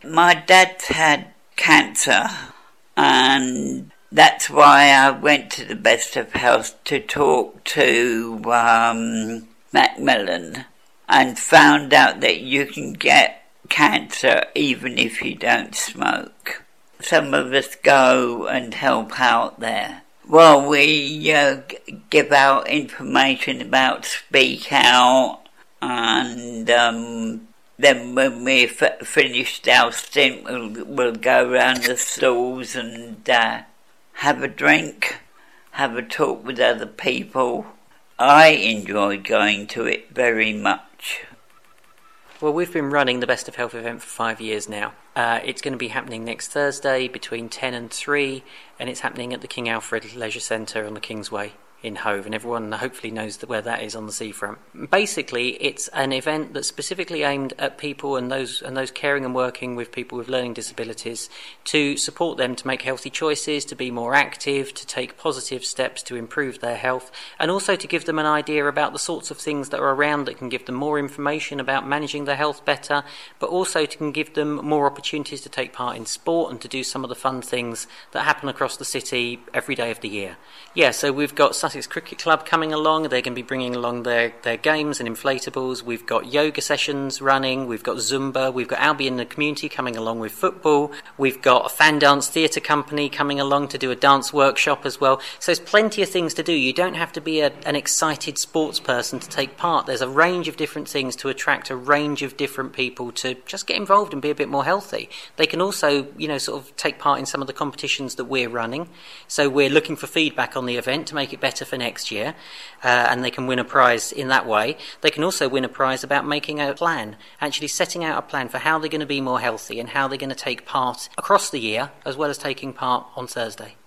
My dad's had cancer, and that's why I went to the Best of Health to talk to Macmillan, and found out that you can get cancer even if you don't smoke. Some of us go and help out there. Well, we give out information about Speak Out, and then when we've finished our stint, we'll go around the stalls and have a drink, have a talk with other people. I enjoy going to it very much. Well, we've been running the Best of Health event for 5 years now. It's going to be happening next Thursday between 10 and 3, and it's happening at the King Alfred Leisure Centre on the Kingsway in Hove, and everyone hopefully knows where that is on the seafront. Basically, it's an event that's specifically aimed at people and those caring and working with people with learning disabilities, to support them to make healthy choices, to be more active, to take positive steps to improve their health, and also to give them an idea about the sorts of things that are around that can give them more information about managing their health better, but also can give them more opportunities to take part in sport and to do some of the fun things that happen across the city every day of the year. Yeah, so we've got Sussex Cricket Club coming along. They're going to be bringing along their games and inflatables. We've got yoga sessions running. We've got Zumba. We've got Albion the Community coming along with football. We've got a fan dance theatre company coming along to do a dance workshop as well. So there's plenty of things to do. You don't have to be an excited sports person to take part. There's a range of different things to attract a range of different people to just get involved and be a bit more healthy. They can also, sort of take part in some of the competitions that we're running. So we're looking for feedback on the event to make it better for next year, and they can win a prize in that way. They can also win a prize about making a plan, actually setting out a plan for how they're going to be more healthy and how they're going to take part across the year, as well as taking part on Thursday.